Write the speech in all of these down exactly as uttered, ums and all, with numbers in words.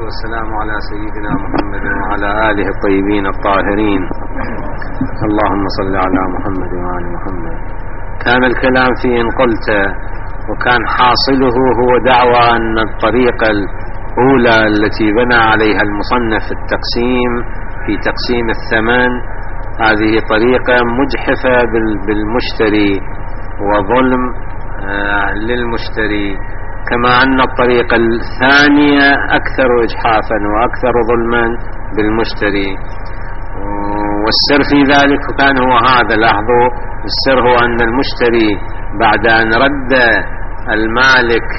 والسلام على سيدنا محمد وعلى آله الطيبين الطاهرين. اللهم صل على محمد وآل محمد. كان الكلام في إن قلت، وكان حاصله هو دعوى أن الطريقة الأولى التي بنى عليها المصنف التقسيم في تقسيم الثمن هذه طريقة مجحفة بالمشتري وظلم للمشتري، كما أن الطريقة الثانية أكثر إجحافا وأكثر ظلما بالمشتري. والسر في ذلك كان هو هذا. لاحظوا السر هو أن المشتري بعد أن رد المالك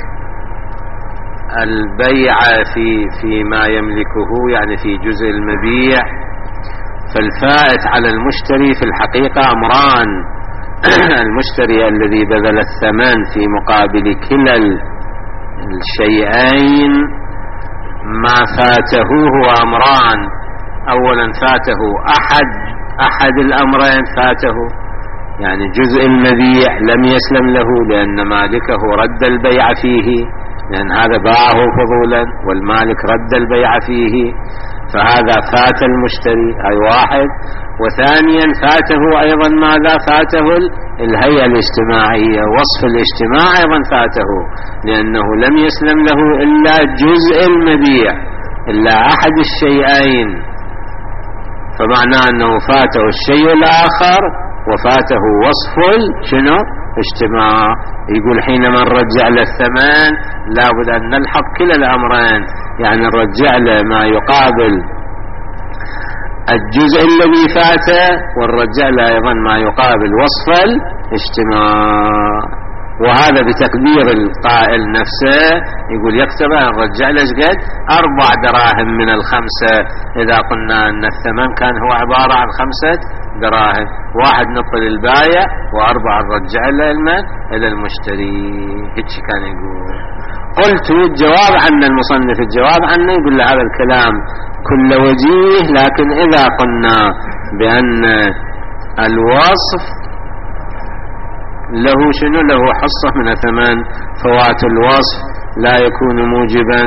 البيع في فيما يملكه، يعني في جزء المبيع، فالفائت على المشتري في الحقيقة أمران. المشتري الذي بذل الثمن في مقابل كلا الشيئين ما فاته هو أمران. أولا فاته أحد أحد الأمرين فاته، يعني جزء المبيع لم يسلم له لأن مالكه رد البيع فيه، لأن هذا باعه فضولا والمالك رد البيع فيه، فهذا فات المشتري أي واحد. وثانيا فاته أيضا ماذا؟ فاته الهيئة الاجتماعية، وصف الاجتماع أيضا فاته، لأنه لم يسلم له إلا جزء المبيع، إلا أحد الشيئين، فمعناه أنه فاته الشيء الآخر وفاته وصف شنو؟ اجتماع. يقول حينما نرجع له الثمن لابد أن نلحق كلا الأمرين، يعني نرجع له ما يقابل الجزء الذي فاته، ونرجع له أيضا ما يقابل وصف الاجتماع. وهذا بتقدير القائل نفسه، يقول يكتب نرجع له قد أربع دراهم من الخمسة، إذا قلنا أن الثمن كان هو عبارة عن خمسة دراهم، واحد نقل البايع وأربعة نرجع له المال إلى المشتري. هيك كان يقول. قلت الجواب عن المصنف، الجواب عنه يقول له هذا الكلام كل وجيه، لكن إذا قلنا بأن الوصف له شنو؟ له حصة من الثمن، فوات الوصف لا يكون موجبا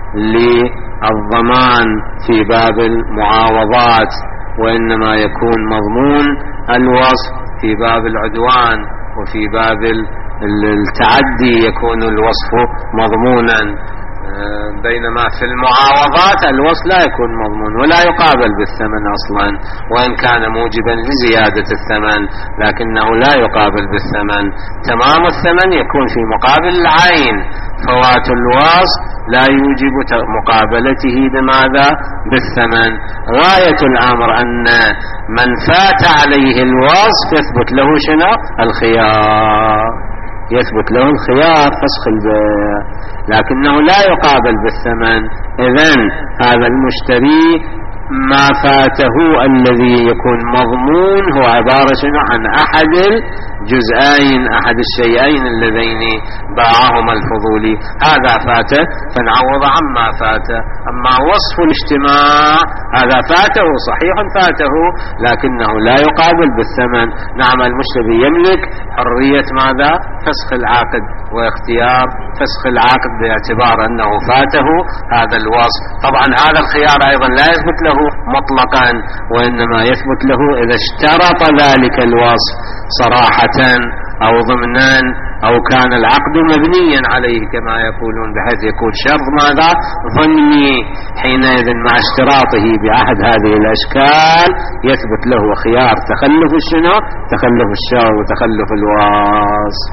للضمان في باب المعاوضات، وإنما يكون مضمون الوصف في باب العدوان، وفي باب التعدي يكون الوصف مضمونا، بينما في المعاوضات الوصف لا يكون مضمون ولا يقابل بالثمن أصلا، وإن كان موجبا لزيادة الثمن لكنه لا يقابل بالثمن. تمام الثمن يكون في مقابل العين، فوات الوصف لا يوجب مقابلته بماذا؟ بالثمن. غاية الأمر أن من فات عليه الوصف يثبت له شنو؟ الخيار، يثبت له الخيار فسخ البيع، لكنه لا يقابل بالثمن. إذن هذا المشتري ما فاته الذي يكون مضمون هو عبارة عن أحد الجزئين، أحد الشيئين اللذين باعهما الفضولي، هذا فاته فنعوض عما فاته. أما وصف الاجتماع هذا فاته صحيح فاته، لكنه لا يقابل بالثمن. نعم المشتري يملك حرية ماذا؟ فسخ العقد واختيار فسخ العقد باعتبار أنه فاته هذا الوصف. طبعا هذا الخيار أيضا لا يثبت له مطلقا، وإنما يثبت له إذا اشترط ذلك الوصف صراحة أو ضمنا أو كان العقد مبنيا عليه كما يقولون، بحيث يكون شرط ماذا؟ ضمني. حينئذ مع اشتراطه بأحد هذه الأشكال يثبت له خيار تخلف الشنو؟ تخلف الشر وتخلف الوصف،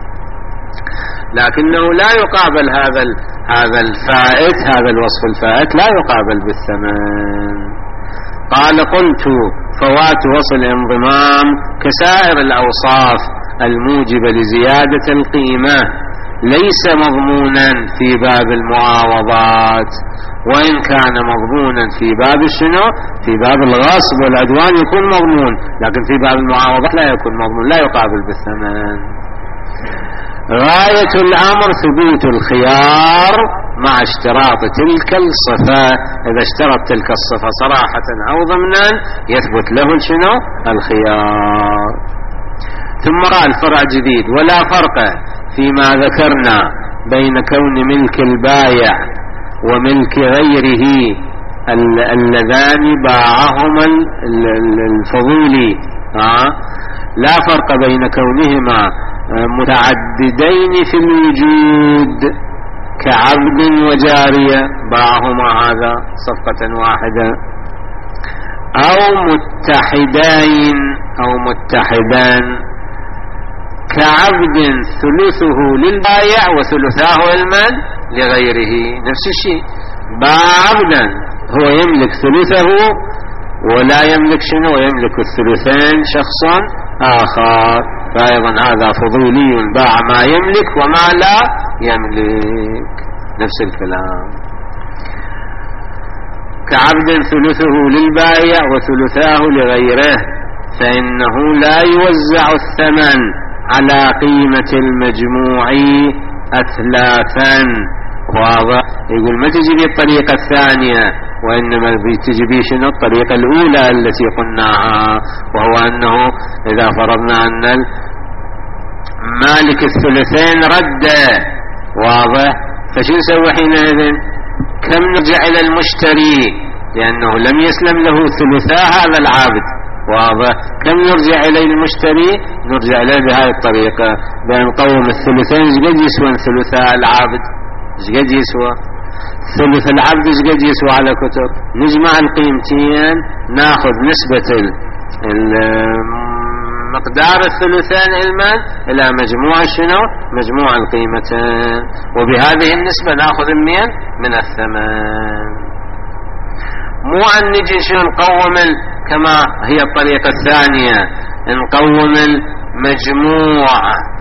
لكنه لا يقابل هذا هذا الفائت، هذا الوصف الفائت لا يقابل بالثمن. قال قلت فوات وصل الانضمام كسائر الأوصاف الموجبة لزيادة القيمة ليس مضمونا في باب المعاوضات، وإن كان مضمونا في باب الشنو؟ في باب الغصب والعدوان يكون مضمون، لكن في باب المعاوضات لا يكون مضمون، لا يقابل بالثمن. غاية الأمر ثبوت الخيار مع اشتراط تلك الصفة. إذا اشترط تلك الصفة صراحة أو ضمنا يثبت له شنو؟ الخيار. ثم قال فرع جديد: ولا فرق فيما ذكرنا بين كون ملك البايع وملك غيره اللذان باعهما الفضولي. لا فرق بين كونهما متعددين في الوجود كعبد وجارية باعهما هذا صفقة واحدة، أو متحدين أو متحدان كعبد ثلثه للبائع وثلثاه المال لغيره. نفس الشيء، باع عبدا هو يملك ثلثه ولا يملك شنو، ويملك الثلثين شخص آخر، فأيضا هذا فضولي باع ما يملك وما لا يملك، نفس الكلام. كعبد ثلثه للبائع وثلثاه لغيره، فإنه لا يوزع الثمن على قيمة المجموع أثلاثا. واضح؟ يقول ما تجي بالطريقة الثانية، وإنما تجي بي شنو الطريقة الأولى التي قلناها، وهو أنه إذا فرضنا أن مالك الثلثين رد، واضح، فشو نسوي حينئذ؟ كم نرجع إلى المشتري لأنه لم يسلم له ثلثا هذا العابد، واضح، كم نرجع إلى المشتري؟ نرجع إليه بهذه الطريقة، بأن نقوم الثلثين قد يسوى ثلثا العابد، قد يسوى ثلث العبد، قد يسوى على كتب، نجمع القيمتين ناخذ نسبة مقدار الثلثين المال إلى مجموع شنو؟ مجموع القيمتين، وبهذه النسبة ناخذ منين؟ من الثمن. مو أن نجي شنو نقوم كما هي الطريقة الثانية، نقوم المجموع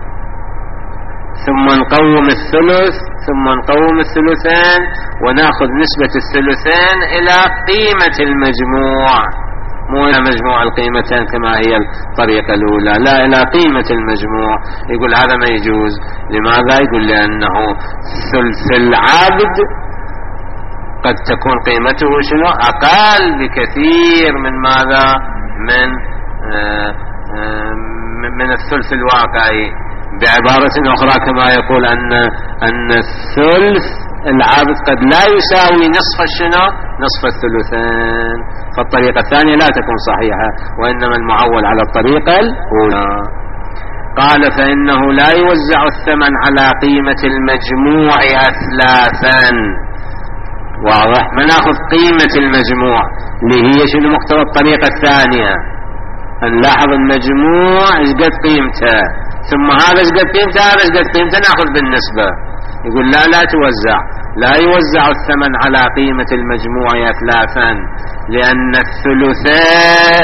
ثم نقوم الثلث ثم نقوم الثلثين وناخذ نسبة الثلثين إلى قيمة المجموع، مو إلى مجموع القيمتين كما هي الطريقة الأولى، لا إلى قيمة المجموع. يقول هذا ما يجوز. لماذا؟ يقول لأنه ثلث العبد قد تكون قيمته شنو؟ أقل بكثير من ماذا؟ من آآ آآ من الثلث الواقعي. بعبارة أخرى كما يقول أن أن الثلث العابد قد لا يساوي نصف الشنو؟ نصف الثلثين، فالطريقة الثانية لا تكون صحيحة، وإنما المعول على الطريقة الأولى. قال فإنه لا يوزع الثمن على قيمة المجموع أثلاثا. واضح؟ ما ناخذ قيمة المجموع اللي هي شنو مقتضى الطريقة الثانية، نلاحظ المجموع ايش قد قيمته، ثم هذا ايش قد قيمته، هذا ايش قد قيمته، ناخذ بالنسبة. يقول لا لا توزع، لا يوزع الثمن على قيمة المجموع أثلاثا، لأن الثلثاء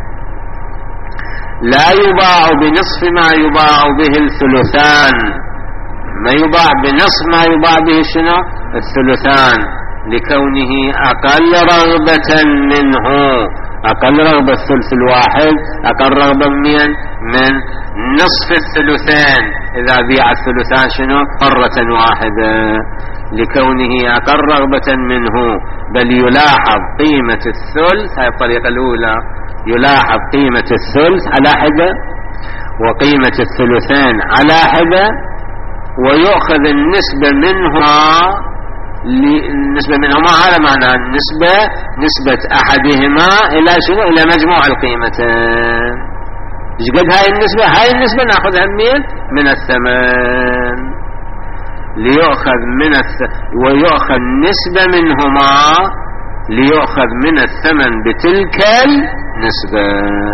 لا يباع بنصف ما يباع به الثلثان، ما يباع بنصف ما يباع به شنو؟ الثلثان، لكونه أقل رغبة منه، أقل رغبة الثلث الواحد أقل رغبة من من نصف الثلثين إذا بيع الثلثان شنو؟ مرة واحدة، لكونه أقل رغبة منه. بل يلاحظ قيمة الثلث، هذه الطريقة الأولى، يلاحظ قيمة الثلث على حدة وقيمة الثلثين على حدة، ويؤخذ النسبة منها، النسبة منهما هذا معنى النسبة نسبة أحدهما إلى شنو؟ إلى مجموع القيمتين. إيش قد هاي النسبة؟ هاي النسبة نأخذها منين؟ من الثمن، ليؤخذ من الث... ويؤخذ نسبة منهما ليؤخذ من الثمن بتلك النسبة.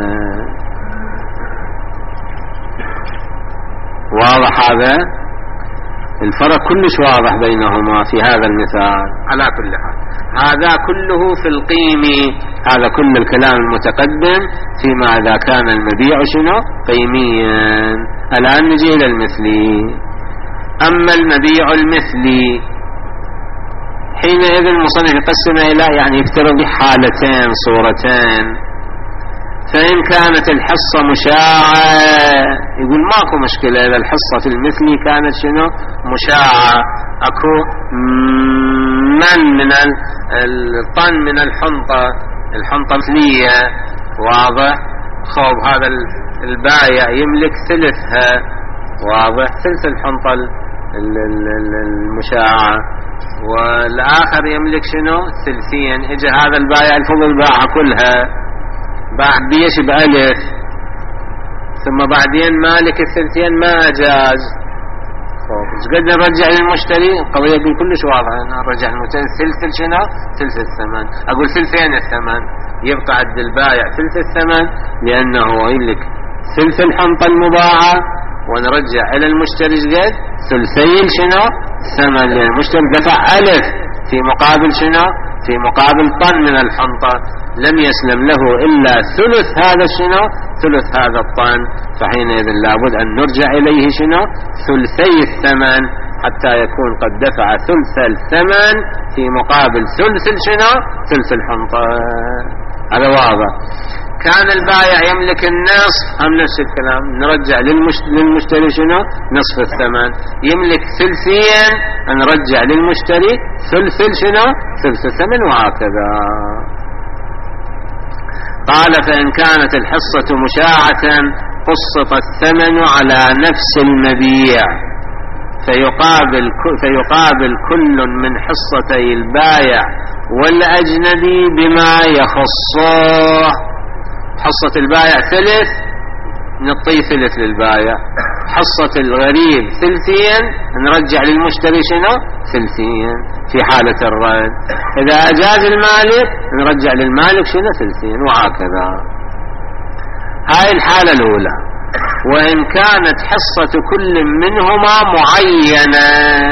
واضح هذا؟ الفرق كلش واضح بينهما في هذا المثال. على كل حال هذا كله في القيم، هذا كل الكلام المتقدم فيما إذا كان المبيع شنو؟ قيميا. الآن نجي إلى المثلي. أما المبيع المثلي حينئذ المصنف يقسم إلى، يعني يفترض حالتين صورتين. فإن كانت الحصة مشاعة يقول ماكو مشكلة، إذا الحصة في المثلي كانت شنو؟ مشاعة، أكو من من الطن من الحنطة، الحنطة مثلية، واضح؟ خوب هذا البائع يملك ثلثها، واضح؟ ثلث الحنطة المشاعة، والآخر يملك شنو ثلثين. إجا هذا البائع الفضل باعها كلها، باع بيش بألف، ثم بعدين مالك الثلثين ما أجاز. ايش قد نرجع للمشتري؟ القضية يقول كلش واضحة، نرجع للمشتري ثلث شنو؟ ثلث الثمن. أقول ثلثين الثمن، يبقى عند البائع ثلث الثمن لأنه يملك ثلث الحنطة المباعة، ونرجع إلى المشتري قد ثلثي شنو ثمن، لأن المشتري دفع ألف في مقابل شنو؟ في مقابل طن من الحنطة، لم يسلم له إلا ثلث هذا شنو؟ ثلث هذا الطن. فحينئذ لابد أن نرجع إليه شنو؟ ثلثي الثمن، حتى يكون قد دفع ثلث الثمن في مقابل ثلث شنو؟ ثلث الحنطة. هذا واضح. كان البائع يملك النصف، هم نفس الكلام، نرجع للمشتري شنو؟ نصف الثمن. يملك ثلثين، نرجع للمشتري ثلث شنو؟ ثلث الثمن، وهكذا. قال فإن كانت الحصة مشاعة قسط الثمن على نفس المبيع، فيقابل فيقابل كل من حصتي البائع والأجنبي بما يخصه. حصة البائع ثلث، نعطي ثلث للبائع. حصة الغريب ثلثين، نرجع للمشتري شنو؟ ثلثين في حالة الرد. إذا أجاز المالك نرجع للمالك شنو؟ ثلثين، وهكذا. هاي الحالة الأولى. وإن كانت حصة كل منهما معينة،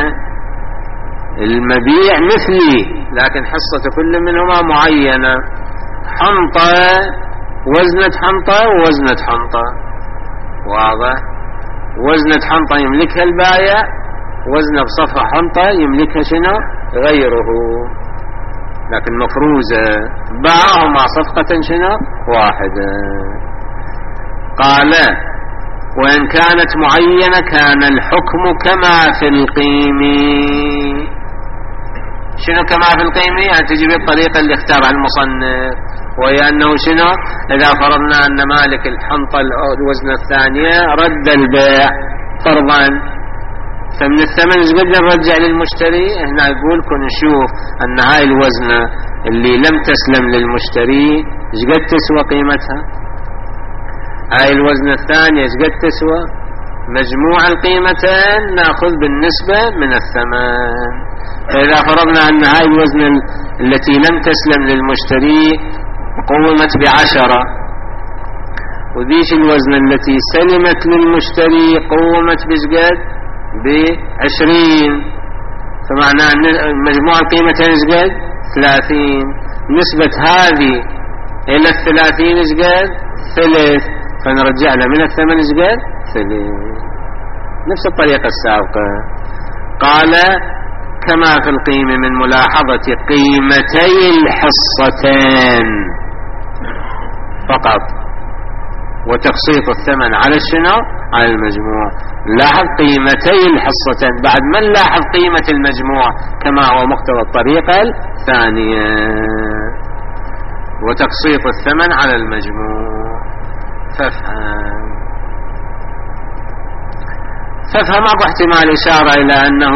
المبيع مثلي لكن حصة كل منهما معينة، حنطة وزنة حنطة ووزنة حنطة، واضح؟ وزنة حنطة يملكها البائع، وزنة بصفحة حنطة يملكها شنو؟ غيره، لكن مفروزة، باعهما صفقة شنو؟ واحدة. قال وإن كانت معينة كان الحكم كما في القيم. شنو كما في القيم؟ يعني تجي بالطريقة اللي اختارها المصنف، وهي أنه شنو؟ إذا فرضنا أن مالك الحنطة الوزن الثانية رد البيع فرضا، فمن الثمن ايش قد نرجع للمشتري؟ هنا يقول كن نشوف أن هاي الوزنة اللي لم تسلم للمشتري ايش قد تسوى قيمتها، هاي الوزنة الثانية ايش قد تسوى، مجموع القيمتين نأخذ بالنسبة من الثمن. فإذا فرضنا أن هاي الوزنة التي لم تسلم للمشتري قومت بعشرة، وذيش الوزنة التي سلمت للمشتري قومت بشقد بعشرين، فمعنى أن مجموع القيمتين شقد ثلاثين، نسبة هذه إلى الثلاثين شقد ثلث، فنرجع له من الثمن شقد ثلث، نفس الطريقة السابقة. قال كما في القيمة من ملاحظة قيمتي الحصتين فقط، وتقسيط الثمن على الشنو؟ على المجموع. لاحظ قيمتي الحصتين، بعد ما نلاحظ قيمة المجموع كما هو مقتضى الطريقة الثانية، وتقسيط الثمن على المجموع. فافهم فافهم أبو احتمال إشارة إلى أنه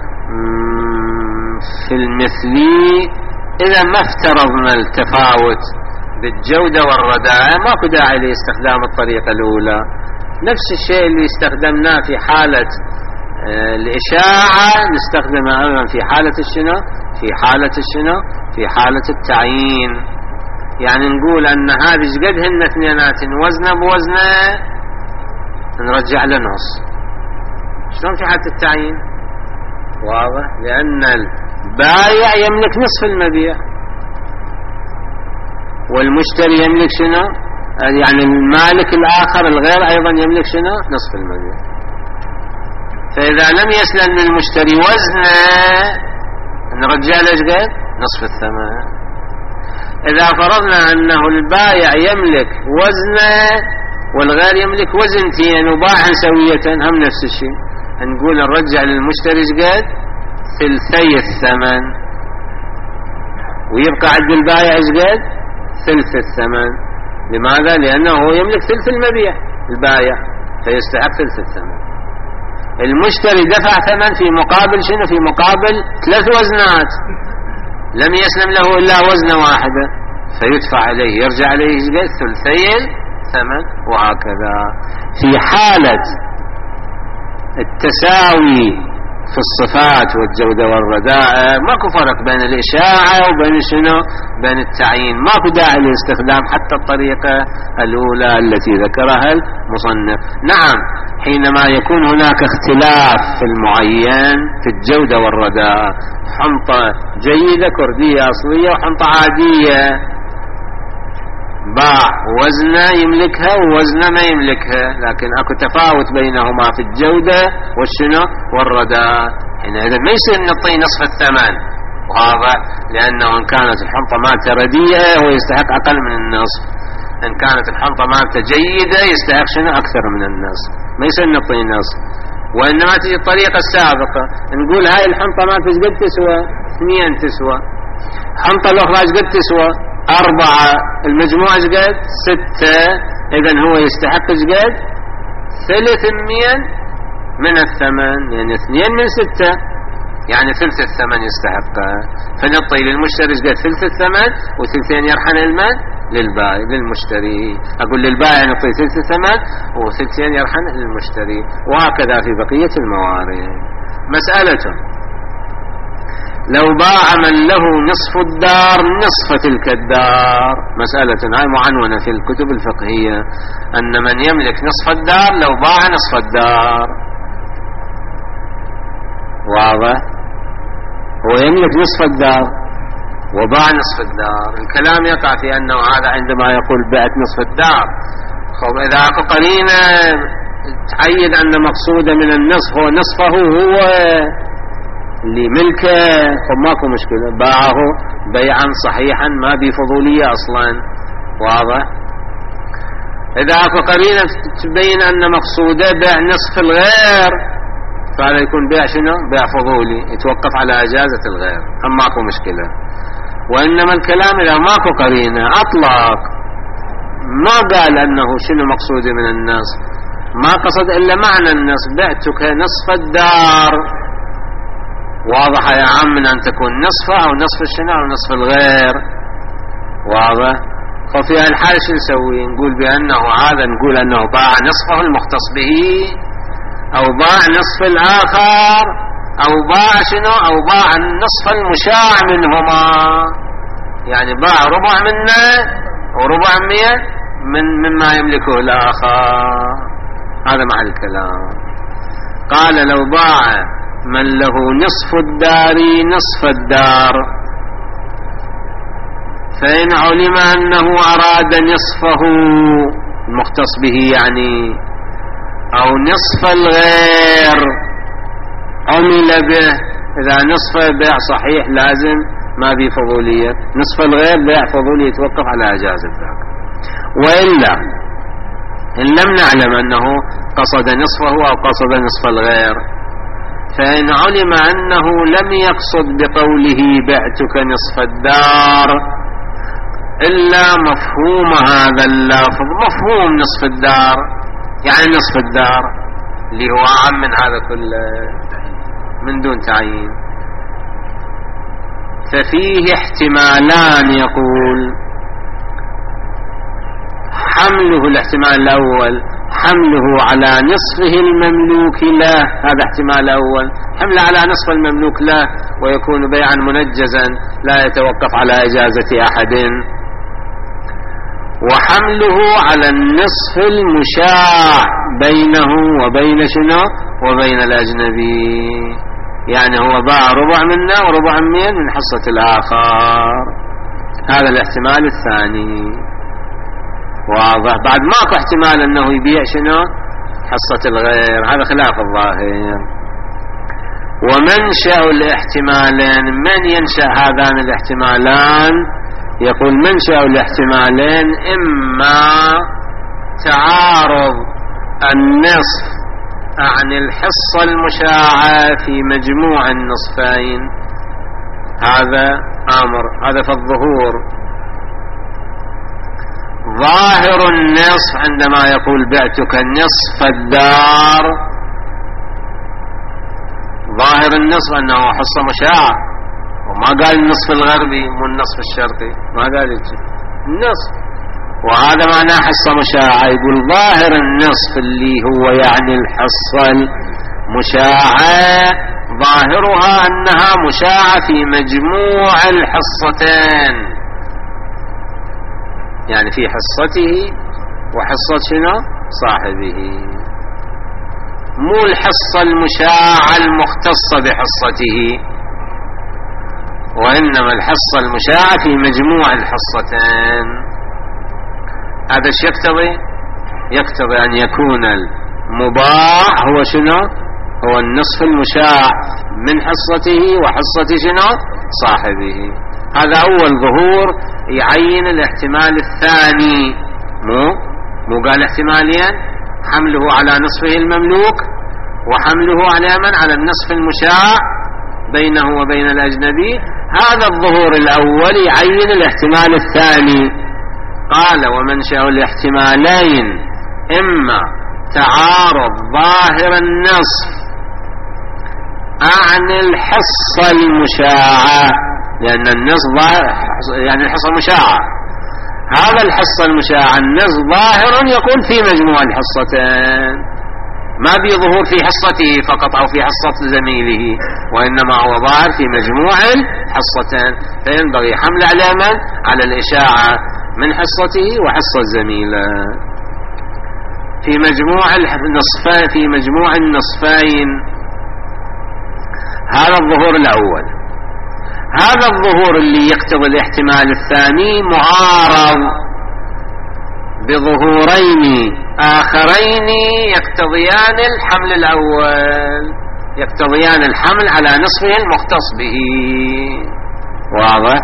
في المثلي إذا ما افترضنا التفاوت بالجودة والرداء ماكو داعي لاستخدام الطريقة الأولى، نفس الشيء اللي استخدمناه في حالة الإشاعة نستخدمه أيضا في حالة الشنو؟ في حالة الشنو؟ في حالة التعيين. يعني نقول أن هذه قدهن اثنينات وزنة بوزنة نرجع لنص. شلون في حالة التعيين؟ واضح، لأن البائع يملك نصف المبيع والمشتري يملك شنو؟ يعني المالك الآخر الغير أيضا يملك شنو؟ نصف المبيع. فإذا لم يسلم للمشتري وزنه نرجع له قد نصف الثمن. إذا فرضنا أنه البائع يملك وزنه والغير يملك وزنتين وباعا سوية هم نفس الشيء، نقول نرجع للمشتري قد ثلثي الثمن، ويبقى عند البائع قد ثلث الثمن. لماذا؟ لأنه هو يملك ثلث المبيع البائع، فيستحق ثلث الثمن. المشتري دفع ثمن في مقابل شنو؟ في مقابل ثلاث وزنات، لم يسلم له إلا وزنة واحدة، فيدفع عليه يرجع عليه ثلثي الثمن. وهكذا في حالة التساوي في الصفات والجودة والرداءة ماكو فرق بين الإشاعة وبين شنو؟ بين التعيين. ماكو داعي لاستخدام حتى الطريقة الأولى التي ذكرها المصنف. نعم، حينما يكون هناك اختلاف في المعين في الجودة والرداء، حنطة جيدة كردية أصلية وحنطة عادية، باع وزنه يملكها ووزنه ما يملكها، لكن اكو تفاوت بينهما في الجودة والشنو والرداء، حينئذ ما يصير نعطيه نصف الثمن. واضح؟ لأنه إن كانت الحنطة مالته رديئة هو يستحق أقل من النصف، إن كانت الحنطة مالته جيدة يستحق شنو؟ أكثر من النصف. ما يصير نعطيه نصف. وإنما تجي الطريقة السابقة نقول هاي الحنطة مالته ايش قد تسوى؟ اثنين تسوى. حنطة الأخرى ايش قد تسوى؟ أربعة. المجموع ايش قد؟ ستة. إذن هو يستحق ايش قد؟ ثلاثمية من الثمن، يعني اثنين من ستة، يعني ثلث الثمن يستحقه. فنعطي للمشتري ايش قد؟ ثلث الثمن، وثلثين يرحن المن للبائع للمشتري. أقول للبائع نعطي ثلث الثمن وثلثين يرحن للمشتري، وهكذا في بقية الموارد. مسألة: لو باع من له نصف الدار نصف تلك الدار. مسألة هاي معنونة في الكتب الفقهية، أن من يملك نصف الدار لو باع نصف الدار. واضح؟ هو يملك نصف الدار وباع نصف الدار. الكلام يقع في أنه هذا عندما يقول بعت نصف الدار. خب إذا أكو قرينة تعيد أن مقصود من النصف هو نصفه هو اللي ملكه، خب ماكو مشكلة، باعه بيعا صحيحا ما بفضولية أصلا. واضح؟ إذا أكو قرينة تبين أن مقصوده بيع نصف الغير، فهذا يكون بيع شنو؟ بيع فضولي، يتوقف على إجازة الغير، هم ماكو مشكلة. وإنما الكلام إذا ماكو قرينة أطلق، ما قال أنه شنو مقصودي من النصف، ما قصد إلا معنى النصف، بعتك نصف الدار. واضح يا عم من أن تكون نصفه أو نصف الشنو أو نصف الغير. واضح؟ ففي هالحال شو نسوي؟ نقول بأنه هذا نقول أنه باع نصفه المختص به، أو باع نصف الآخر، أو باع شنو؟ أو باع النصف المشاع منهما، يعني باع ربع منه وربع مية من مما يملكه الآخر. هذا مع الكلام. قال: لو باع من له نصف الدار نصف الدار، فإن علم أنه أراد نصفه المختص به يعني، أو نصف الغير عمل به. إذا نصف بيع صحيح لازم ما بي فضولية، نصف الغير بيع فضولي يتوقف على إجازة ذاك. وإلا إن لم نعلم أنه قصد نصفه أو قصد نصف الغير، فإن علم أنه لم يقصد بقوله بعتك نصف الدار إلا مفهوم هذا اللفظ، مفهوم نصف الدار يعني نصف الدار اللي هو عام من هذا كله من دون تعيين، ففيه احتمالان. يقول: حمله الاحتمال الأول حمله على نصفه المملوك له، هذا احتمال أول، حمله على نصف المملوك له ويكون بيعا منجزا لا يتوقف على إجازة أحد، وحمله على النصف المشاع بينه وبين شنو؟ وبين الأجنبي، يعني هو باع ربع منه وربع مين من حصة الآخر. هذا الاحتمال الثاني. واضح؟ بعد ماكو احتمال أنه يبيع شنو؟ حصة الغير، هذا خلاف الظاهر. ومنشأ الاحتمالين، من ينشأ هذان الاحتمالان؟ يقول: منشأ الاحتمالين إما تعارض النصف عن الحصة المشاعة في مجموع النصفين، هذا أمر، هذا في الظهور. ظاهر النصف عندما يقول بعتك نصف الدار ظاهر النصف أنه حصة مشاعة، وما قال النصف الغربي مو النصف الشرقي، ما قال النصف، وهذا معناه حصة مشاعة. يقول ظاهر النصف اللي هو يعني الحصة المشاعة ظاهرها أنها مشاعة في مجموع الحصتين، يعني في حصته وحصة شنو صاحبه، مو الحصة المشاعة المختصة بحصته، وإنما الحصة المشاعة في مجموع الحصتين. هذا الشيء يقتضي يقتضي أن يكون المباع هو شنو؟ هو النصف المشاع من حصته وحصة شنو صاحبه. هذا أول ظهور يعين الاحتمال الثاني، مو مو قال احتماليا، حمله على نصفه المملوك وحمله على من؟ على النصف المشاع بينه وبين الأجنبي. هذا الظهور الأول يعين الاحتمال الثاني. قال ومنشأ الاحتمالين إما تعارض ظاهر النصف عن الحصة المشاعة، لأن النصف يعني الحصة المشاعة، هذا الحصة المشاعة النصف ظاهر يكون في مجموع الحصتين، ما بظهور في حصته فقط أو في حصة زميله، وإنما هو ظاهر في مجموع الحصتين، فينبغي حمل على من؟ على الإشاعة من حصته وحصة زميله في مجموع النصفين، في مجموع النصفين. هذا الظهور الأول. هذا الظهور اللي يقتضي الاحتمال الثاني معارض بظهورين آخرين يقتضيان الحمل الأول، يقتضيان الحمل على نصفه المختص به. واضح؟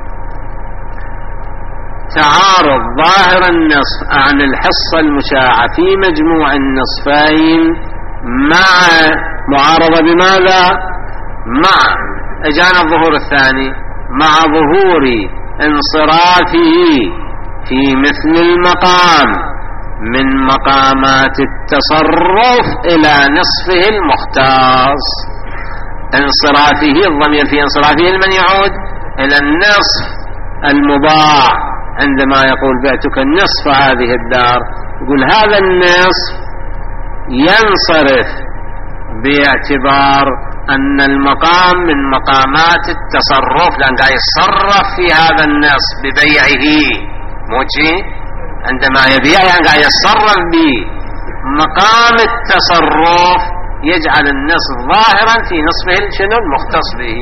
تعارض ظاهر النصف عن الحصة المشاعة في مجموع النصفين مع معارضة بماذا؟ مع اجانا الظهور الثاني مع ظهور انصرافه في مثل المقام من مقامات التصرف الى نصفه المختص. انصرافه، الضمير في انصرافه لمن يعود؟ الى النصف المباع. عندما يقول بعتك النصف هذه الدار، يقول هذا النصف ينصرف باعتبار أن المقام من مقامات التصرف، لأن قاعد يتصرف في هذا النصف ببيعه، موجي عندما يبيع يعني قاعد يتصرف بمقام التصرف، يجعل النصف ظاهرا في نصفه شنو المختص به.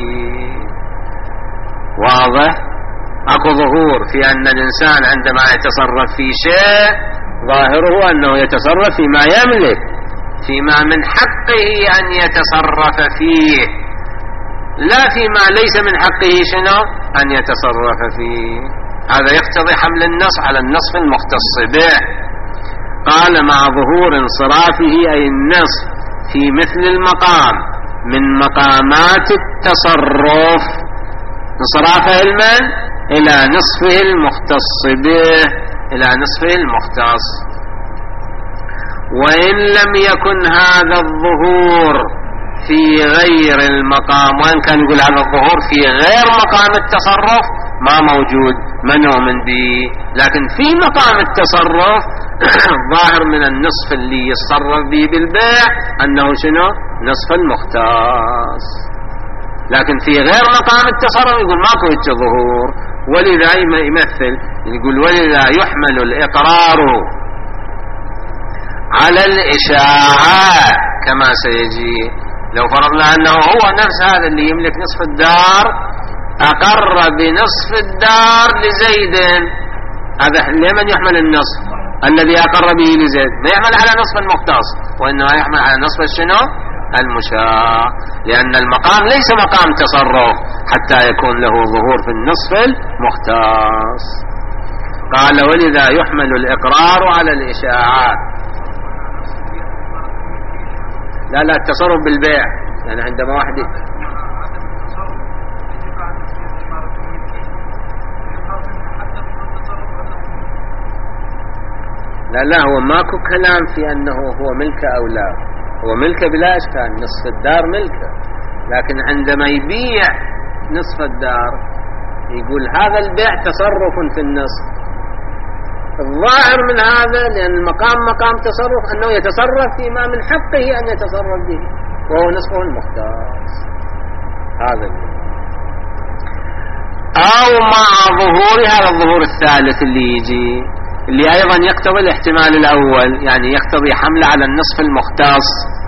واضح؟ اكو ظهور في ان الانسان عندما يتصرف في شيء ظاهره انه يتصرف فيما يملك، فيما من حقه ان يتصرف فيه، لا فيما ليس من حقه شنو ان يتصرف فيه. هذا يقتضي حمل النص على النصف المختص به. قال مع ظهور انصرافه اي النص في مثل المقام من مقامات التصرف، انصرافه المن الى نصفه المختص به، الى نصفه المختص. وإن لم يكن هذا الظهور في غير المقام، وإن كان يقول هذا الظهور في غير مقام التصرف ما موجود، ما نؤمن به، لكن في مقام التصرف ظاهر من النصف اللي يتصرف به بالبيع أنه شنو نصف المختص. لكن في غير مقام التصرف يقول ماكو هيك ظهور. ولذا يمثل يقول ولذا يحمل الإقرار على الإشاعة كما سيجي. لو فرضنا أنه هو نفس هذا اللي يملك نصف الدار أقر بنصف الدار لزيد، هذا لمن يحمل النصف؟ الذي أقر به لزيد ما يحمل على نصف المختص، وإنما يحمل على نصف الشنو المشاع، لأن المقام ليس مقام تصرف حتى يكون له ظهور في النصف المختص. قال ولذا يحمل الإقرار على الإشاعات. لا لا التصرف بالبيع، يعني عندما واحد لا لا هو ماكو كلام في أنه هو ملك أو لا، هو ملك بلا إشكال، نصف الدار ملكه، لكن عندما يبيع نصف الدار يقول هذا البيع تصرف في النصف. الظاهر من هذا لأن المقام مقام تصرف أنه يتصرف فيما من حقه أن يتصرف به وهو نصفه المختص. هذا أو مع ظهور هذا الظهور الثالث اللي يجي اللي أيضا يقتضي الاحتمال الأول، يعني يقتضي حمله على النصف المختص.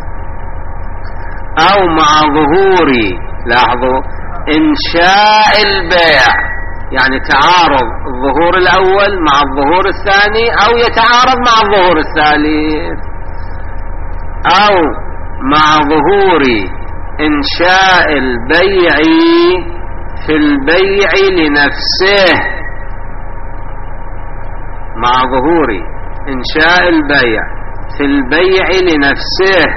أو مع ظهور، لاحظوا، إنشاء البيع، يعني تعارض الظهور الأول مع الظهور الثاني أو يتعارض مع الظهور الثالث. أو مع ظهور إنشاء البيع في البيع لنفسه، مع ظهور إنشاء البيع في البيع لنفسه.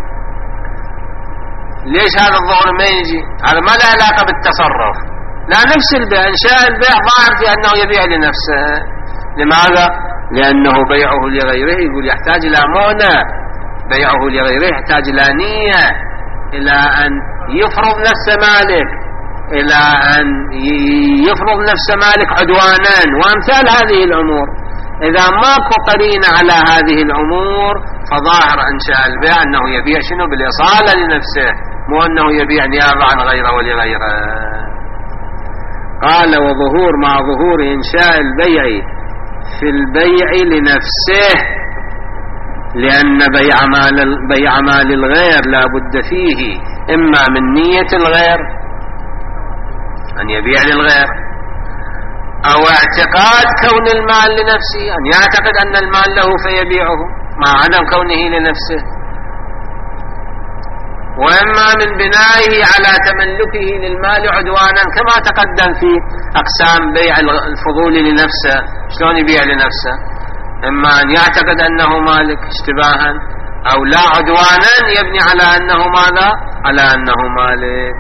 ليش هذا الظهور ما يجي؟ هذا ما له علاقة بالتصرف، لا، نفس البيع، إنشاء البيع ظاهر في أنه يبيع لنفسه. لماذا؟ لأنه بيعه لغيره يقول يحتاج إلى مونة، بيعه لغيره يحتاج إلى نية، إلى أن يفرض نفس مالك، إلى أن يفرض نفس مالك عدوانا وأمثال هذه الأمور. إذا ماكو قرينة على هذه الأمور فظاهر إنشاء البيع أنه يبيع شنو؟ بالإصالة لنفسه، مو أنه يبيع نيابة عن غيره ولغيره. قال وظهور مع ظهور إنشاء البيع في البيع لنفسه، لأن بيع مال, بيع مال الغير لا بد فيه إما من نية الغير أن يبيع للغير، أو اعتقاد كون المال لنفسه، أن يعتقد أن المال له فيبيعه مع عدم كونه لنفسه، وإما من بنائه على تملكه للمال عدوانا كما تقدم في أقسام بيع الفضول لنفسه، شلون يبيع لنفسه؟ إما أن يعتقد أنه مالك اشتباها، أو لا عدوانا يبني على أنه ماذا؟ على أنه مالك.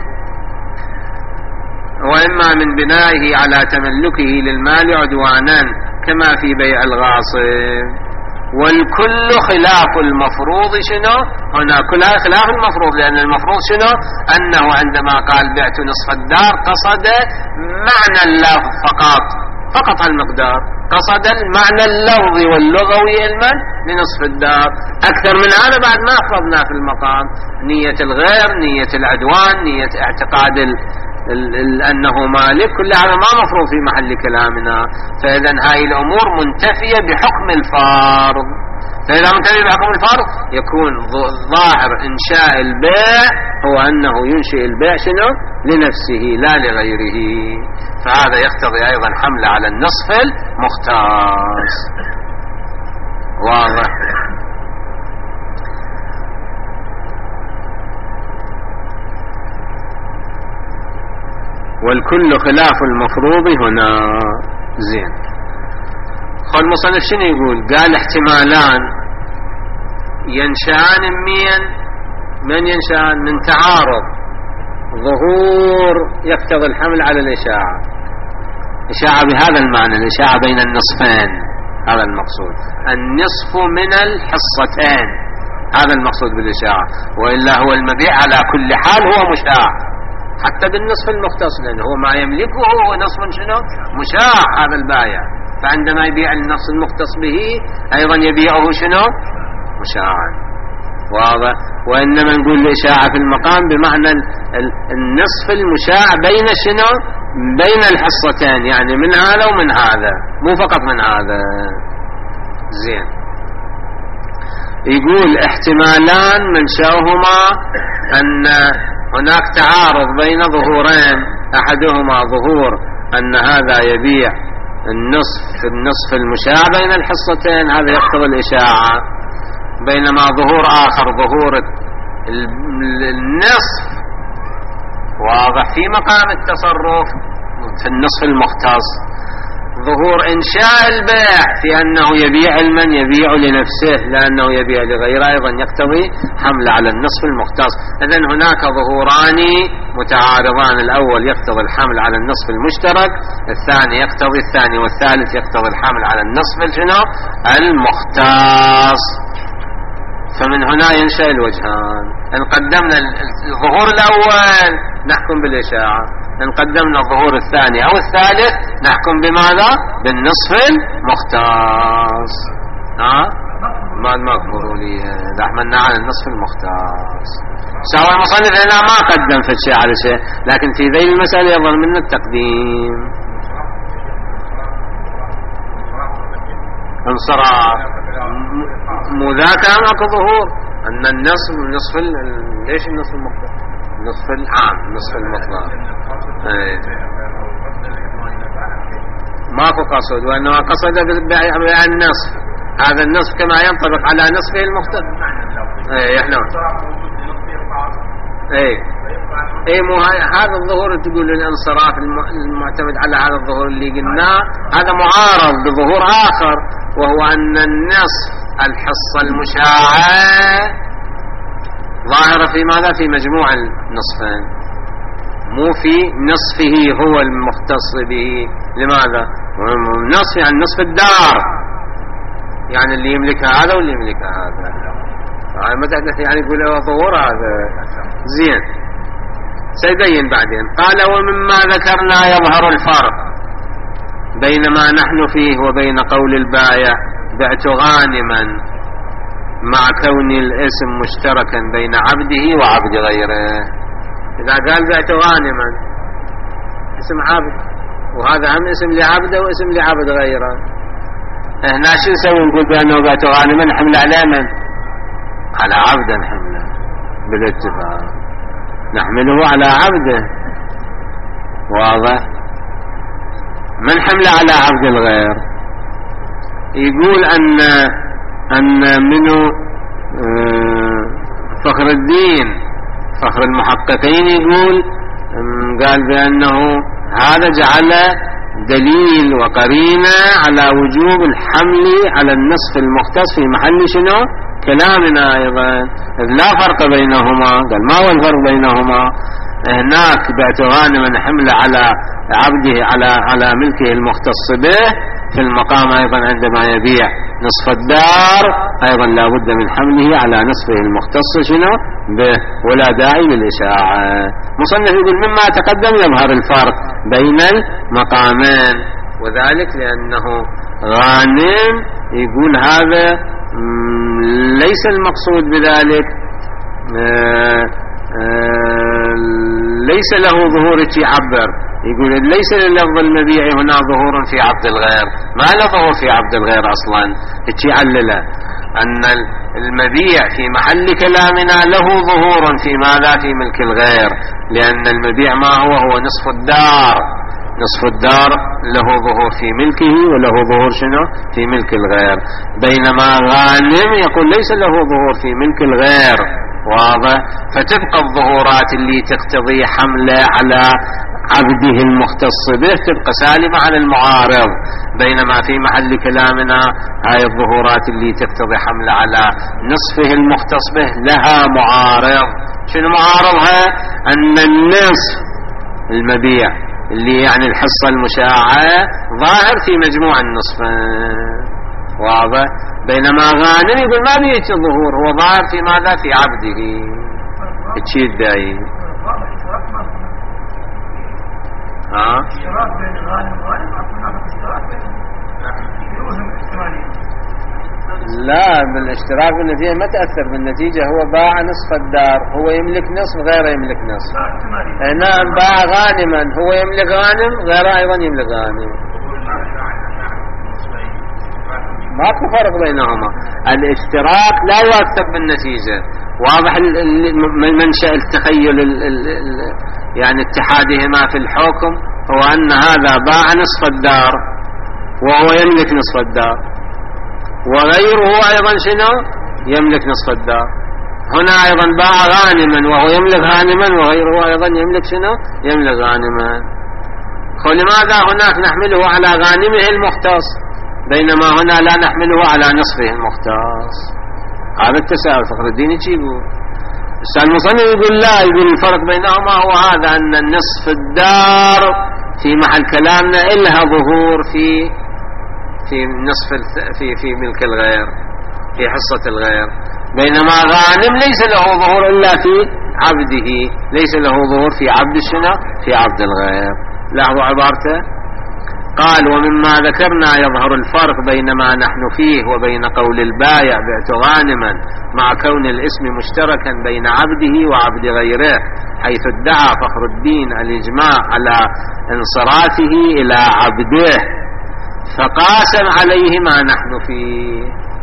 وإما من بنائه على تملكه للمال عدوانا كما في بيع الغاصب. والكل خلاف المفروض. شنو هنا؟ كلها خلاف المفروض، لأن المفروض شنو؟ أنه عندما قال بعت نصف الدار قصد معنى اللفظ فقط فقط المقدار، قصد المعنى اللفظي واللغوي علما لنصف الدار. أكثر من هذا بعد ما أفرضنا في المقام نية الغير، نية العدوان، نية اعتقاد ال ال ال أنه مالك، كل هذا ما مفروض في محل كلامنا. فإذا هاي الأمور منتفية بحكم الفرض. فإذا منتفية بحكم الفرض يكون ظاهر إنشاء البيع هو أنه ينشئ البيع شنو؟ لنفسه لا لغيره. فهذا يقتضي أيضا حمله على النصف المختص. واضح؟ والكل خلاف المفروض هنا. زين، خل المصنف شنو يقول؟ قال احتمالان ينشأان من من ينشأان من تعارض ظهور يقتضي الحمل على الإشاعة، إشاعة بهذا المعنى، الإشاعة بين النصفين، هذا المقصود، النصف من الحصتين، هذا المقصود بالإشاعة. وإلا هو المبيع على كل حال هو مشاع حتى بالنصف المختص، لأنه هو ما يملكه هو نصف شنو؟ مشاع هذا البائع. فعندما يبيع النصف المختص به أيضا يبيعه شنو؟ مشاعا. واضح؟ وإنما نقول الإشاعة في المقام بمعنى النصف المشاع بين شنو؟ بين الحصتين، يعني من هذا ومن هذا، مو فقط من هذا. زين، يقول احتمالان منشأهما أن هناك تعارض بين ظهورين، أحدهما ظهور أن هذا يبيع النصف النصف المشاع بين الحصتين، هذا يقتضي الإشاعة، بينما ظهور آخر ظهور النصف واضح في مقام التصرف في النصف المختص، ظهور إنشاء البيع في أنه يبيع المن يبيع لنفسه لأنه يبيع لغيره، أيضا يقتضي حمل على النصف المختص. إذن هناك ظهوران متعارضان، الأول يقتضي الحمل على النصف المشترك، الثاني يقتضي الثاني والثالث يقتضي الحمل على النصف شنو؟ المختص. فمن هنا ينشأ الوجهان. إن قدمنا الظهور الأول نحكم بالإشاعة، إن قدمنا الظهور الثاني أو الثالث نحكم بماذا؟ بالنصف المختص. ها ما ما تقولوا لي دحمنا على النصف المختص. سواء المصنف هنا ما قدم في الشيء على شيء، لكن في ذي المسألة يظل من التقديم. انصراف مو ذاك أماك ظهور أن النصف نصف ال... ليش النصف المطلق؟ نصف العام نصف المطلق. ايه. ماكو قصد، وإنما قصد بالنصف، هذا النصف كما ينطبق على نصفه المختلف. ايه احنا ايه ايه مو هذا الظهور تقول الانصراف المعتمد على هذا الظهور اللي قلناه، هذا معارض بظهور آخر، وهو أن النصف الحصة المشاعة ظاهرة في ماذا؟ في مجموع النصفين، مو في نصفه هو المختص به. لماذا؟ نصف يعني نصف الدار، يعني اللي يملكها هذا واللي يملكها هذا. ما تحدث يعني يقول له ظهور هذا زين. سيبين بعدين. قال ومما ذكرنا يظهر الفرق بين ما نحن فيه وبين قول البايع بعت غانما مع كون الاسم مشتركا بين عبده وعبد غيره. إذا قال بعت غانما اسم عبد، وهذا هم اسم لعبده واسم لعبد غيره، هنا شو نسوي؟ نقول بأنه بعت غانما نحمل على من؟ على عبده، نحمله بالاتفاق، نحمله على عبده. واضح؟ من حمله على عبد الغير. يقول أن أن منه فخر الدين فخر المحققين يقول قال بأنه هذا جعل دليل وقرينة على وجوب الحمل على النصف المختص في محل شنو؟ كلامنا أيضا، لا فرق بينهما. قال ما هو الفرق بينهما؟ هناك بعت غانما حمل على عبده على على ملكه المختص به، في المقام أيضا عندما يبيع نصف الدار أيضا لا بد من حمله على نصفه المختص شنو به، ولا داعي للإشاعة. مصنف يقول مما تقدم يظهر الفرق بين المقامين، وذلك لأنه غانم يقول هذا ليس المقصود بذلك آآ آآ ليس له ظهور يعبر. يقول ليس للفظ المبيع هنا ظهور في عبد الغير، ما له ظهور في عبد الغير أصلا. يعلله أن المبيع في محل كلامنا له ظهور في ماذا؟ في ملك الغير، لأن المبيع ما هو؟ هو نصف الدار. نصف الدار له ظهور في ملكه وله ظهور شنو؟ في ملك الغير. بينما غانم يقول ليس له ظهور في ملك الغير. واضح؟ فتبقى الظهورات اللي تقتضي حمله على عبده المختص به تبقى سالمة عن المعارض، بينما في محل كلامنا هاي الظهورات اللي تقتضي حمله على نصفه المختص به لها معارض. شنو معارضها؟ أن النصف المبيع اللي يعني الحصة المشاعة ظاهر في مجموع النصفين. واضح؟ بينما غانم يقول ما بيجي الظهور، هو ظاهر في ماذا؟ في عبده. تشيد داي ها اشتراك بين غانم وغانم أصلا اشتراك بين احتمالين. لا، بالاشتراك بالنتيجة ما تأثر بالنتيجة. هو باع نصف الدار، هو يملك نصف غيره يملك نصف. هنا باع غانما، هو يملك غانم غيره أيضا يملك غانم، ماكو فرق بينهما. الاشتراك لا يؤثر بالنتيجة. واضح منشأ التخيل يعني اتحادهما في الحكم هو أن هذا باع نصف الدار وهو يملك نصف الدار، وغيره أيضا شنو؟ يملك نصف الدار. هنا أيضا باع غانما وهو يملك غانما، وغيره أيضا يملك شنو؟ يملك غانما. لماذا هناك نحمله على غانمه المختص بينما هنا لا نحمله على نصفه المختص؟ هذا التساؤل فخر الدين يقول. الأستاذ المصنف يقول لا، يقول الفرق بينهما هو هذا، أن النصف الدار في محل كلامنا إلها ظهور في في نصف في في ملك الغير، في حصة الغير، بينما غانم ليس له ظهور إلا في عبده، ليس له ظهور في عبد الشنو؟ في عبد الغير. لاحظوا عبارته، قال ومما ذكرنا يظهر الفرق بين ما نحن فيه وبين قول البايع بعت غانما مع كون الاسم مشتركا بين عبده وعبد غيره، حيث ادعى فخر الدين الإجماع على انصرافه إلى عبده فقاسم عليه ما نحن فيه.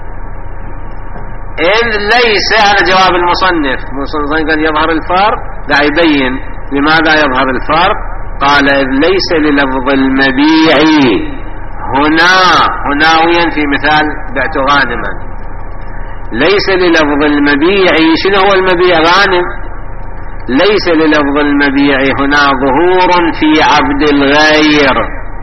إذ ليس، هذا جواب المصنف، المصنف قال يظهر الفرق، لا يبين لماذا يظهر الفرق. قال إذ ليس للفظ المبيع هنا هناويا في مثال بعت غانما، ليس للفظ المبيع، شنو هو المبيع؟ غانم. ليس للفظ المبيع هنا ظهور في عبد الغير،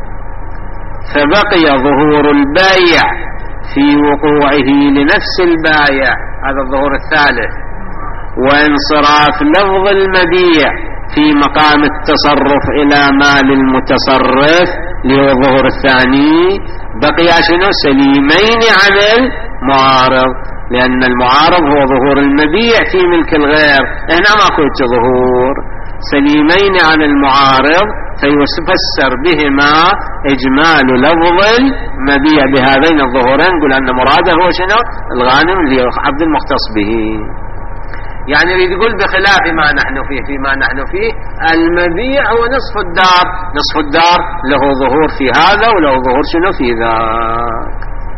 فبقي ظهور البايع في وقوعه لنفس البايع، هذا الظهور الثالث، وانصراف لفظ المبيع في مقام التصرف إلى مال المتصرف اللي هو الظهور الثاني، بقي شنو؟ سليمين عن المعارض، لأن المعارض هو ظهور المبيع في ملك الغير، هنا ما كنت ظهور، سليمين عن المعارض، فيفسر بهما إجمال لفظ المبيع بهذين الظهورين. نقول أن مراده هو شنو؟ الغانم اللي هو عبد المختص به. يعني يريد يقول بخلاف ما نحن فيه، فيما نحن فيه المبيع هو نصف الدار، نصف الدار له ظهور في هذا وله ظهور شنو في ذاك.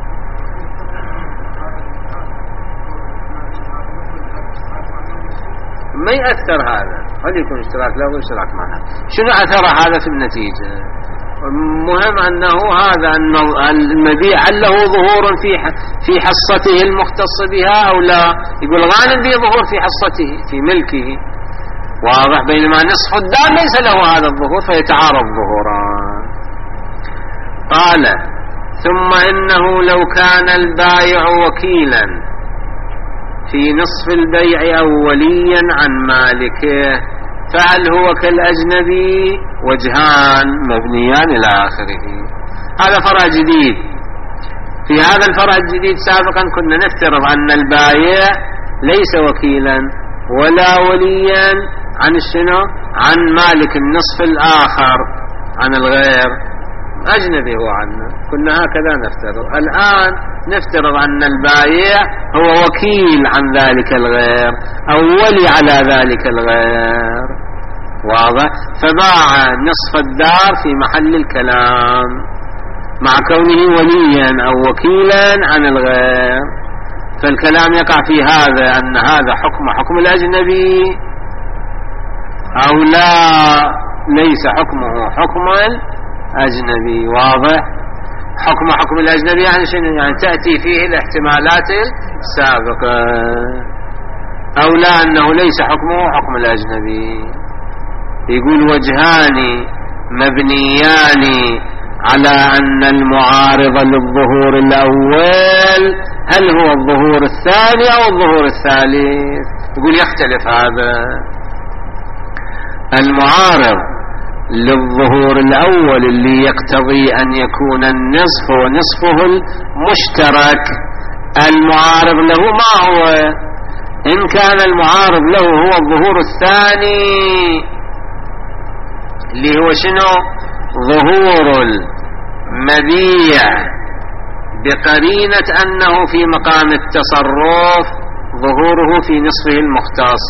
ما يأثر هذا، هل يكون اشتراك له واشتراك معنا، شنو أثر هذا في النتيجة؟ مهم أنه هذا أن المبيع هل له ظهور في في حصته المختص بها أو لا؟ يقول غانم به ظهور في حصته في ملكه، واضح، بينما نصف الدار ليس له هذا الظهور، فيتعارض ظهوران. قال ثم إنه لو كان البايع وكيلا في نصف البيع أو وليا عن مالكه فهل هو كالأجنبي؟ وجهان مبنيان إلى آخره. هذا فرع جديد. في هذا الفرع الجديد سابقا كنا نفترض أن البايع ليس وكيلا ولا وليا عن الشنو؟ عن مالك النصف الآخر، عن الغير، أجنبي هو عنه، كنا هكذا نفترض. الآن نفترض أن البايع هو وكيل عن ذلك الغير أو ولي على ذلك الغير، واضح، فباع نصف الدار في محل الكلام مع كونه وليا أو وكيلا عن الغير، فالكلام يقع في هذا أن هذا حكم حكم الأجنبي أو لا، ليس حكمه حكم الأجنبي، واضح. حكم حكم الأجنبي يعني شنو؟ يعني تأتي فيه الاحتمالات السابقة، أو لا أنه ليس حكمه حكم الأجنبي. يقول وجهان مبنيان على أن المعارض للظهور الأول هل هو الظهور الثاني أو الظهور الثالث؟ يقول يختلف هذا. المعارض للظهور الأول اللي يقتضي أن يكون النصف ونصفه المشترك، المعارض له ما هو؟ إن كان المعارض له هو الظهور الثاني اللي هو شنو؟ ظهور المبيع بقرينة أنه في مقام التصرف ظهوره في نصفه المختص،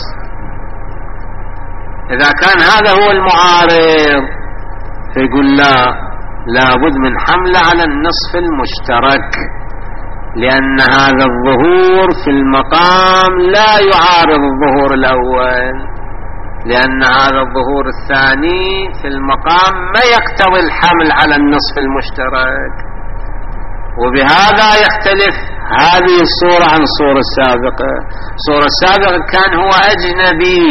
إذا كان هذا هو المعارض فيقول لا، لابد من حمله على النصف المشترك، لأن هذا الظهور في المقام لا يعارض الظهور الأول، لأن هذا الظهور الثاني في المقام ما يقتضي الحمل على النصف المشترك. وبهذا يختلف هذه الصورة عن الصورة السابقة. الصورة السابقة كان هو أجنبي،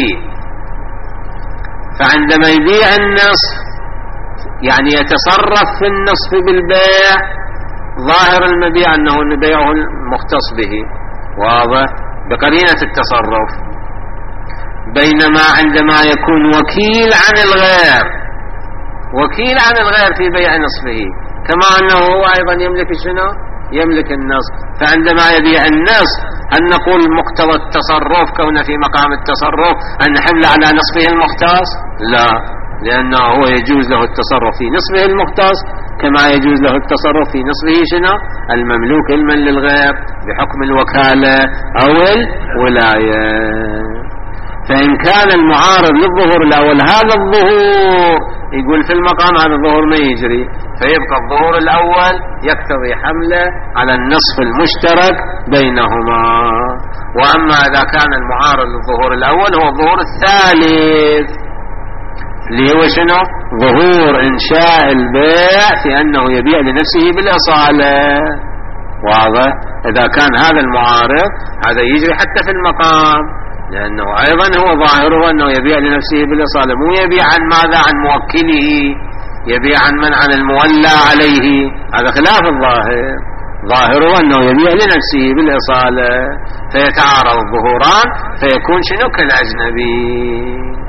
فعندما يبيع النصف يعني يتصرف في النصف بالبيع، ظاهر المبيع أنه بيعه المختص به، واضح، بقرينة التصرف. بينما عندما يكون وكيل عن الغير، وكيل عن الغير في بيع نصفه، كما أنه هو أيضا يملك شنو؟ يملك النصف. فعندما يبيع النصف هل نقول مقتضى التصرف كونه في مقام التصرف أن نحمل على نصفه المختص؟ لا، لأنه هو يجوز له التصرف في نصفه المختص كما يجوز له التصرف في نصفه شنو المملوك علما للغير بحكم الوكالة أو الولاية. فإن كان المعارض للظهور الأول هذا الظهور يقول في المقام هذا الظهور ما يجري، فيبقى الظهور الأول يقتضي حمله على النصف المشترك بينهما. وأما إذا كان المعارض للظهور الأول هو الظهور الثالث اللي هو شنو ظهور إنشاء البيع في أنه يبيع لنفسه بالإصالة. واضح؟ إذا كان هذا المعارض هذا يجري حتى في المقام، لأنه أيضا هو ظاهره أنه يبيع لنفسه بالإصالة، مو يبيع عن ماذا عن موكله، يبيع عن من عن المولى عليه. هذا خلاف الظاهر، ظاهره أنه يبيع لنفسه بالإصالة، فيتعارض الظهوران فيكون شنو كالأجنبي.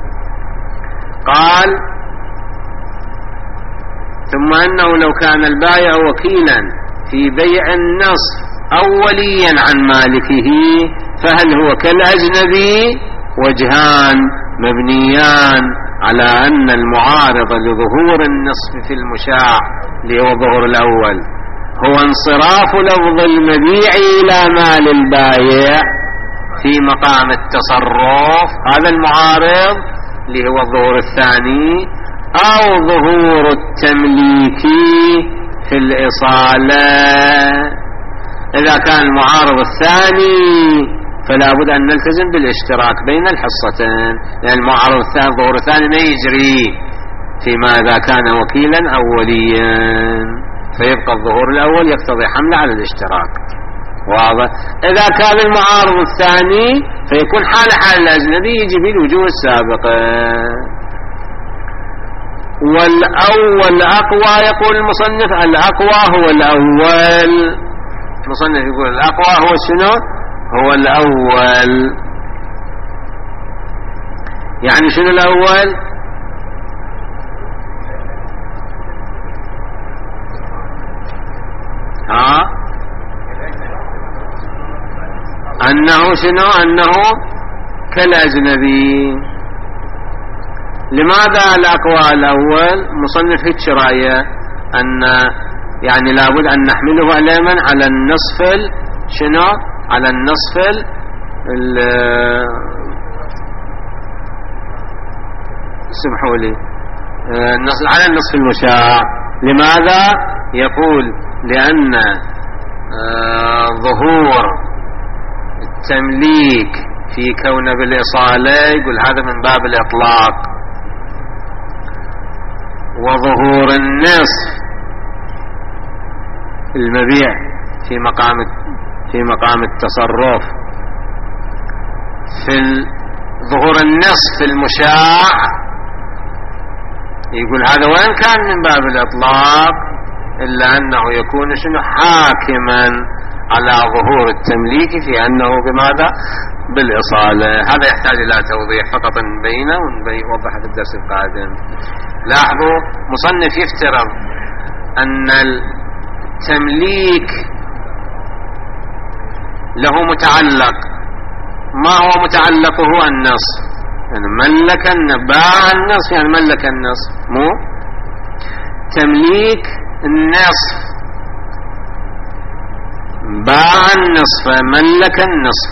قال ثم أنه لو كان البائع وكيلا في بيع النصف أوليا عن مالكه فهل هو كالأجنبي؟ وجهان مبنيان على أن المعارض لظهور النصف في المشاع اللي هو الظهور الأول هو انصراف لفظ المبيع إلى مال البائع في مقام التصرف، هذا المعارض اللي هو الظهور الثاني، أو ظهور التمليك في الإصالة. إذا كان المعارض الثاني فلا بد أن نلتزم بالاشتراك بين الحصتين، لأن المعارض الثاني الظهور الثاني ما يجري فيما إذا كان وكيلا أو وليا، فيبقى الظهور الأول يقتضي حمله على الاشتراك. واضح؟ إذا كان المعارض الثاني فيكون حال حال الأجنبي يجي بالوجوه السابقة. والأول أقوى، يقول المصنف الأقوى هو الأول. المصنف يقول الأقوى هو شنو؟ هو الأول. يعني شنو الأول؟ ها؟ أنه شنو؟ أنه كالأجنبي. لماذا الأقوى الأول؟ مصنف هيك رأيه أن يعني لابد أن نحمله علما على النصف شنو؟ على النصف ال سمحوا لي على النصف المشاع. لماذا؟ يقول لأن ظهور التمليك في كون بالإصالة يقول هذا من باب الإطلاق، وظهور النصف المبيع في مقام في مقام التصرف في ظهور النصف المشاع يقول هذا وين كان من باب الإطلاق إلا أنه يكون شنو حاكما على ظهور التمليك في أنه بماذا؟ بالإصالة. هذا يحتاج إلى توضيح فقط نبينه ونوضح في الدرس القادم. لاحظوا مصنف يفترض أن التمليك له متعلق، ما هو متعلقه؟ النصف، يعني ملك باع النصف يعني ملك النصف، مو تمليك النصف، باع النصف ملك النصف.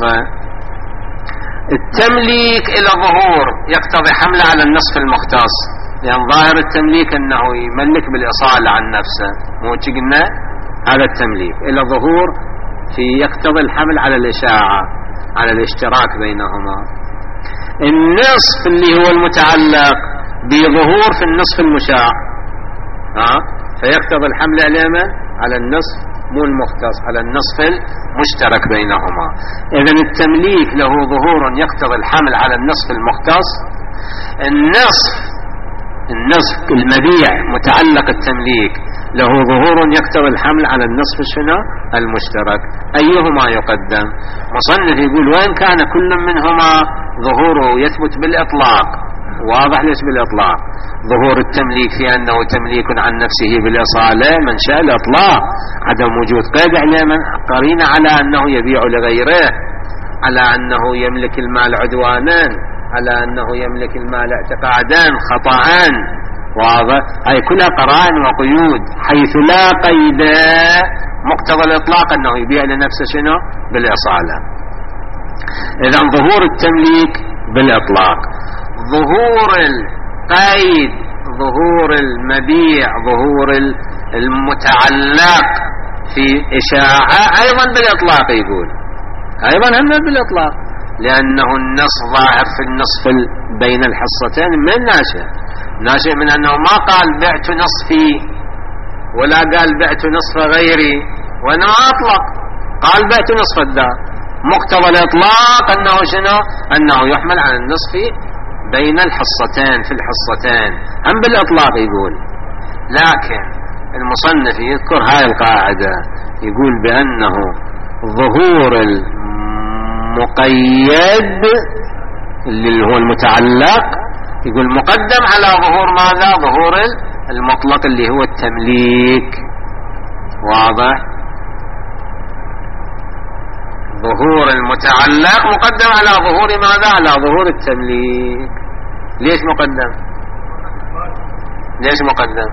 التمليك إلى ظهور يقتضي حمله على النصف المختص، لأن ظاهر التمليك أنه يملك بالإصالة عن نفسه، مو قلنا هذا التمليك إلى ظهور في يقتضي الحمل على الإشاعة على الاشتراك بينهما. النصف اللي هو المتعلق بظهور في النصف المشاع ها فيقتضي الحمل عليهما على النصف مو المختص، على النصف المشترك بينهما. إذن التمليك له ظهور يقتضي الحمل على النصف المختص. النصف النصف المبيع متعلق التمليك له ظهور يقتضي الحمل على النصف شنو؟ المشترك. أيهما يقدم؟ مصنف يقول وين كان كل منهما ظهوره يثبت بالإطلاق واضح ليش بالإطلاق. ظهور التمليك في أنه تمليك عن نفسه بالإصالة منشأ الإطلاق، عدم وجود قيد عليه قرينة على أنه يبيع لغيره، على أنه يملك المال عدوانا، على أنه يملك المال اعتقادا خطأ. واضح؟ هاي كلها قرائن وقيود، حيث لا قيد مقتضى الإطلاق أنه يبيع لنفسه شنو؟ بالإصالة. إذن ظهور التمليك بالإطلاق، ظهور القيد، ظهور المبيع، ظهور المتعلق في إشاعة أيضا بالإطلاق، يقول أيضا هم بالإطلاق، لأنه النص ظاهر في النصف بين الحصتين من ناشئ ناشئ من أنه ما قال بعت نصفي ولا قال بعت نصف غيري، وأنه أطلق قال بعت نصف الدار. مقتضى الإطلاق أنه شنو؟ أنه يحمل على النصف بين الحصتين في الحصتين، هم بالإطلاق يقول. لكن المصنف يذكر هاي القاعدة، يقول بأنه ظهور المقيد اللي هو المتعلق يقول مقدم على ظهور ماذا؟ ظهور المطلق اللي هو التمليك. واضح؟ ظهور المتعلق مقدم على ظهور ماذا؟ على ظهور التمليك. ليش مقدم؟ ليش مقدم؟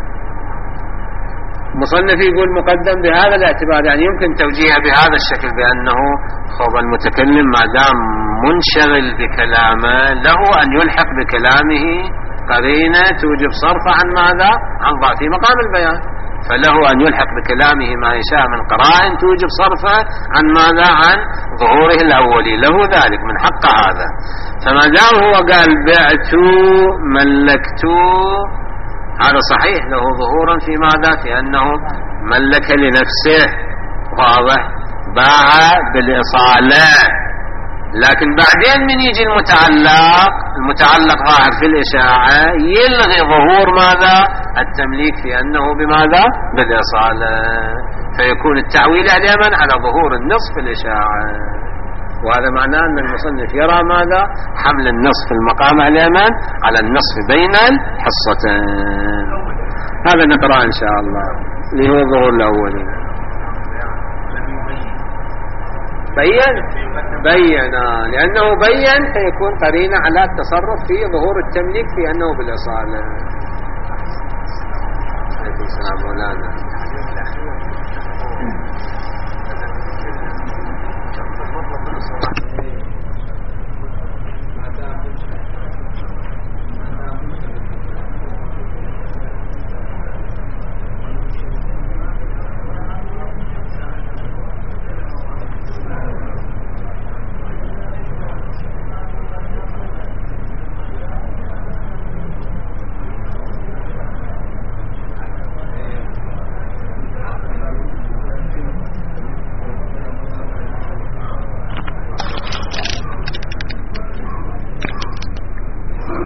مصنف يقول مقدم بهذا الاعتبار، يعني يمكن توجيهه بهذا الشكل، بأنه خب المتكلم ما دام منشغل بكلامه له أن يلحق بكلامه قرينة توجب صرف عن ماذا؟ عن ضعف في مقام البيان، فله أن يلحق بكلامه ما يشاء من قرائن توجب صرفه عن ماذا؟ عن ظهوره الأولي، له ذلك من حق هذا. فما دام هو قال بعت ملكت، هذا صحيح له ظهورا في ماذا؟ في أنه ملك لنفسه. واضح؟ باع بالإصالة. لكن بعدين من يجي المتعلق، المتعلق ظاهر في الإشاعة، يلغي ظهور ماذا؟ التمليك في أنه بماذا؟ بالإصالة، فيكون التعويل اليمن على ظهور النص في الإشاعة. وهذا معناه أن المصنف يرى ماذا؟ حمل النص في المقام اليمن على النصف بين الحصتين. هذا نقرأ إن شاء الله اللي هو الظهور الأولي. بين بين لأنه بين فيكون قرينة على التصرف في ظهور التمليك في أنه بالإصالة. عليكم السلام مولانا.